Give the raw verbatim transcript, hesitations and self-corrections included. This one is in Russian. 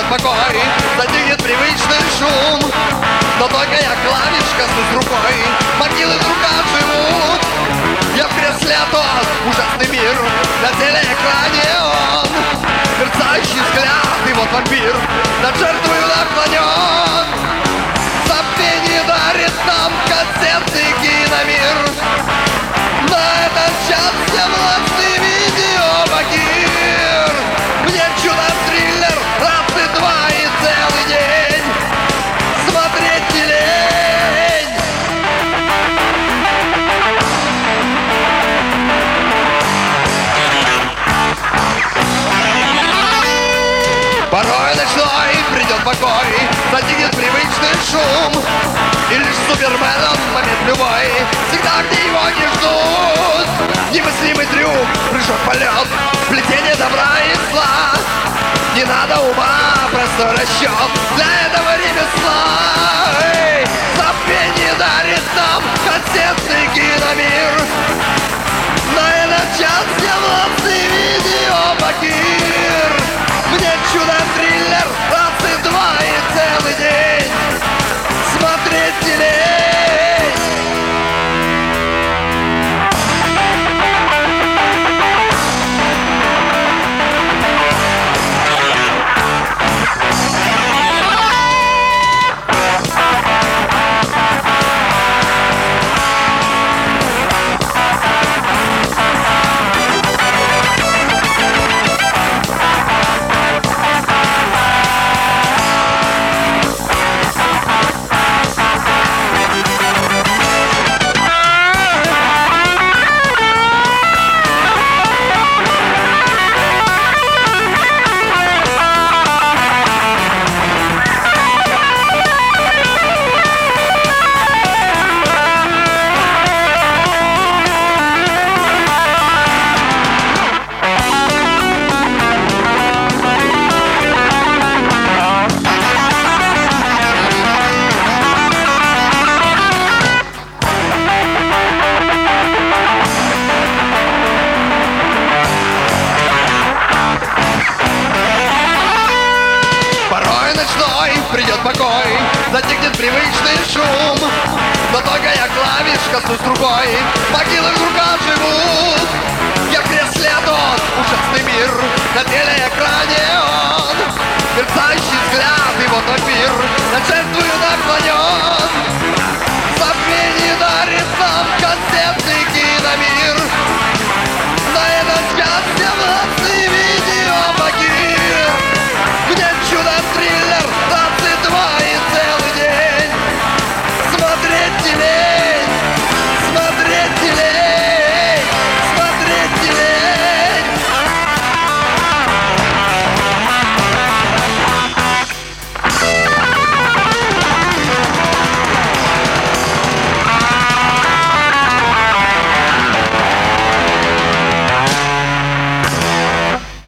покой, затихнет привычный шум. Но только я клавиш коснусь рукой, могилы в руках живут. Я в кресле, тот ужасный мир, на телеэкране он. Мерцающий взгляд, и вот вампир над жертвою наклонен. Забвение дарит нам концертный киномир. На этот час я властный видеобагир. Мне чудо-триллер раз и два и целый день смотреть не лень. Порой ночной придет покой, затихнет привычный шум. И лишь суперменом в момент любой, всегда где его не ждут. Немыслимый трюк, прыжок, полет, плетение добра и зла. Не надо ума, простой расчет для этого ремесла. Эй, забвение дарит нам концертный киномир. На этот час я властный видеобагир. Мне чудо-триллер раз и два и целый день смотреть не лень. Придет покой, затихнет привычный шум. Но только я клавиш коснусь рукой, могилы в руках живут. Я в кресле, тот ужасный мир, на телеэкране он. Мерцающий взгляд, и вот вампир над жертвою наклонен.